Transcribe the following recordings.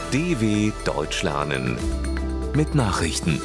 DW Deutsch lernen mit Nachrichten.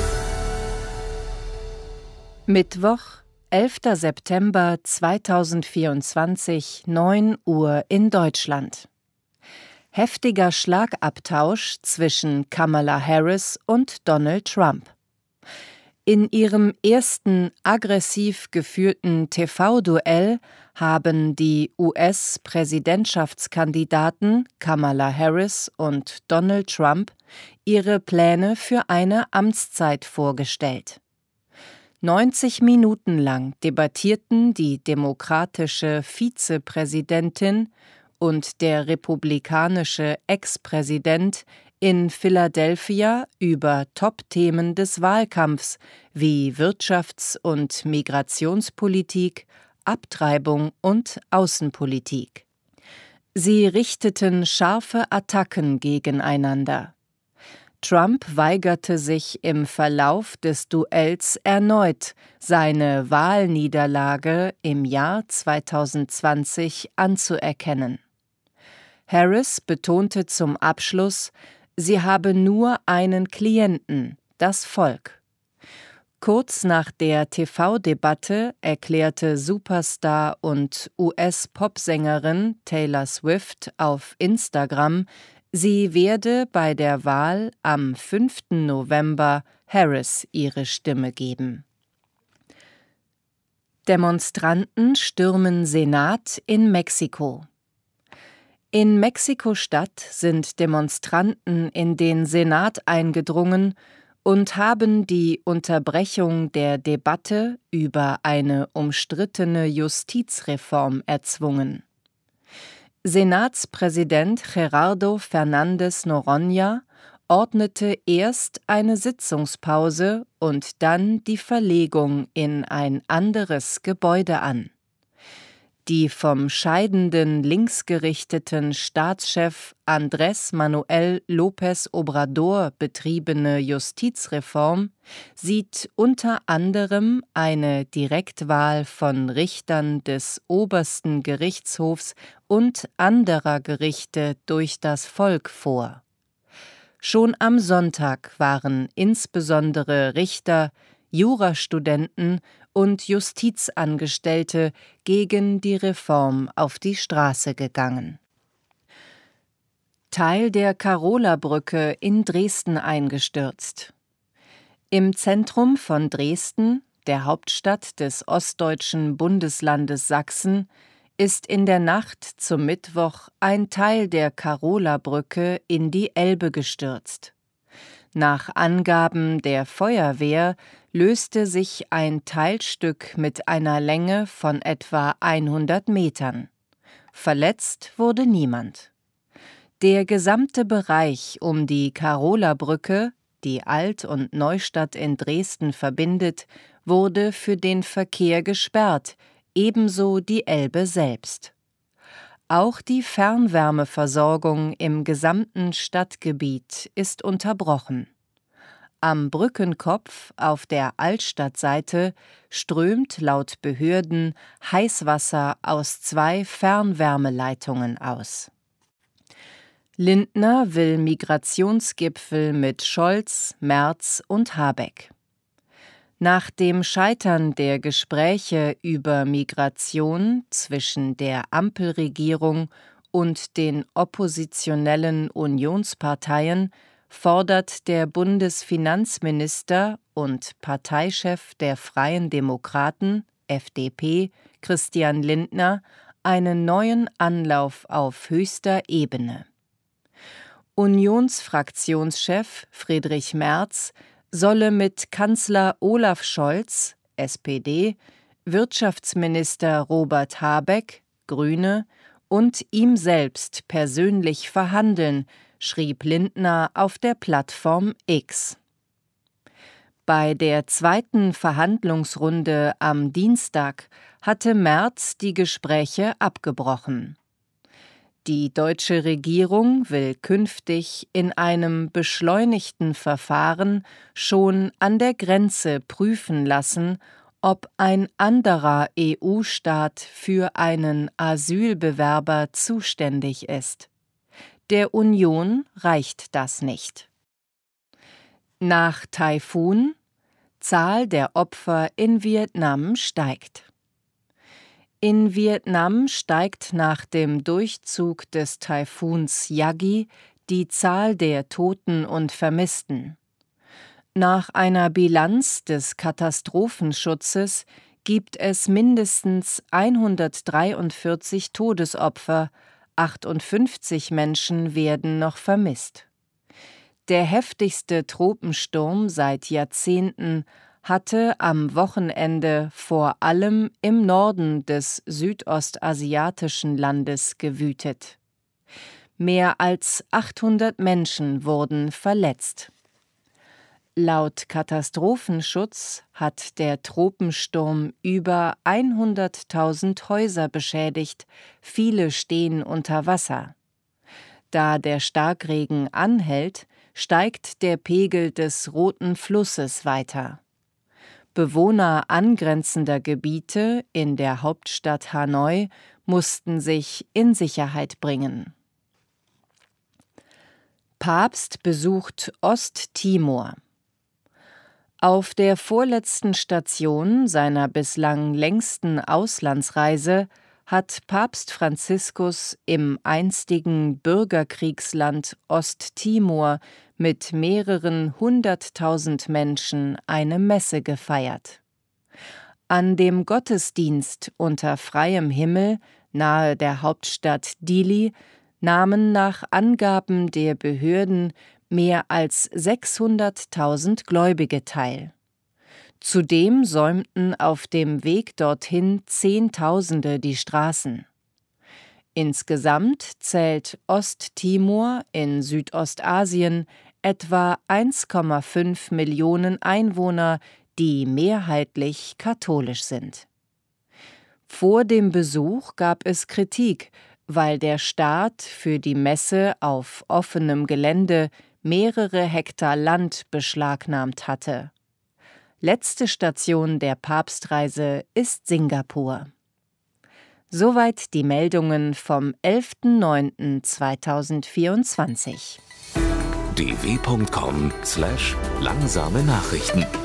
Mittwoch, 11. September 2024, 9 Uhr in Deutschland. Heftiger Schlagabtausch zwischen Kamala Harris und Donald Trump. In ihrem ersten aggressiv geführten TV-Duell haben die US-Präsidentschaftskandidaten Kamala Harris und Donald Trump ihre Pläne für eine Amtszeit vorgestellt. 90 Minuten lang debattierten die demokratische Vizepräsidentin und der republikanische Ex-Präsident in Philadelphia über Top-Themen des Wahlkampfs wie Wirtschafts- und Migrationspolitik, Abtreibung und Außenpolitik. Sie richteten scharfe Attacken gegeneinander. Trump weigerte sich im Verlauf des Duells erneut, seine Wahlniederlage im Jahr 2020 anzuerkennen. Harris betonte zum Abschluss, sie habe nur einen Klienten, das Volk. Kurz nach der TV-Debatte erklärte Superstar und US-Popsängerin Taylor Swift auf Instagram, sie werde bei der Wahl am 5. November Harris ihre Stimme geben. Demonstranten stürmen Senat in Mexiko. In Mexiko-Stadt sind Demonstranten in den Senat eingedrungen und haben die Unterbrechung der Debatte über eine umstrittene Justizreform erzwungen. Senatspräsident Gerardo Fernández Noroña ordnete erst eine Sitzungspause und dann die Verlegung in ein anderes Gebäude an. Die vom scheidenden linksgerichteten Staatschef Andrés Manuel López Obrador betriebene Justizreform sieht unter anderem eine Direktwahl von Richtern des obersten Gerichtshofs und anderer Gerichte durch das Volk vor. Schon am Sonntag waren insbesondere Richter, Jurastudenten und Justizangestellte gegen die Reform auf die Straße gegangen. Teil der Karola-Brücke in Dresden eingestürzt. Im Zentrum von Dresden, der Hauptstadt des ostdeutschen Bundeslandes Sachsen, ist in der Nacht zum Mittwoch ein Teil der Karola-Brücke in die Elbe gestürzt. Nach Angaben der Feuerwehr löste sich ein Teilstück mit einer Länge von etwa 100 Metern. Verletzt wurde niemand. Der gesamte Bereich um die Karola-Brücke, die Alt- und Neustadt in Dresden verbindet, wurde für den Verkehr gesperrt, ebenso die Elbe selbst. Auch die Fernwärmeversorgung im gesamten Stadtgebiet ist unterbrochen. Am Brückenkopf auf der Altstadtseite strömt laut Behörden Heißwasser aus 2 Fernwärmeleitungen aus. Lindner will Migrationsgipfel mit Scholz, Merz und Habeck. Nach dem Scheitern der Gespräche über Migration zwischen der Ampelregierung und den oppositionellen Unionsparteien fordert der Bundesfinanzminister und Parteichef der Freien Demokraten, FDP, Christian Lindner, einen neuen Anlauf auf höchster Ebene. Unionsfraktionschef Friedrich Merz solle mit Kanzler Olaf Scholz, SPD, Wirtschaftsminister Robert Habeck, Grüne, und ihm selbst persönlich verhandeln, schrieb Lindner auf der Plattform X. Bei der zweiten Verhandlungsrunde am Dienstag hatte Merz die Gespräche abgebrochen. Die deutsche Regierung will künftig in einem beschleunigten Verfahren schon an der Grenze prüfen lassen, ob ein anderer EU-Staat für einen Asylbewerber zuständig ist. Der Union reicht das nicht. Nach Taifun: Zahl der Opfer in Vietnam steigt. In Vietnam steigt nach dem Durchzug des Taifuns Yagi die Zahl der Toten und Vermissten. Nach einer Bilanz des Katastrophenschutzes gibt es mindestens 143 Todesopfer, 58 Menschen werden noch vermisst. Der heftigste Tropensturm seit Jahrzehnten hatte am Wochenende vor allem im Norden des südostasiatischen Landes gewütet. Mehr als 800 Menschen wurden verletzt. Laut Katastrophenschutz hat der Tropensturm über 100.000 Häuser beschädigt, viele stehen unter Wasser. Da der Starkregen anhält, steigt der Pegel des Roten Flusses weiter. Bewohner angrenzender Gebiete in der Hauptstadt Hanoi mussten sich in Sicherheit bringen. Papst besucht Osttimor. Auf der vorletzten Station seiner bislang längsten Auslandsreise hat Papst Franziskus im einstigen Bürgerkriegsland Osttimor mit mehreren 100.000 Menschen eine Messe gefeiert. An dem Gottesdienst unter freiem Himmel nahe der Hauptstadt Dili nahmen nach Angaben der Behörden mehr als 600.000 Gläubige teil. Zudem säumten auf dem Weg dorthin Zehntausende die Straßen. Insgesamt zählt Osttimor in Südostasien etwa 1,5 Millionen Einwohner, die mehrheitlich katholisch sind. Vor dem Besuch gab es Kritik, weil der Staat für die Messe auf offenem Gelände mehrere Hektar Land beschlagnahmt hatte. Letzte Station der Papstreise ist Singapur. Soweit die Meldungen vom 11.09.2024. dw.com/langsame Nachrichten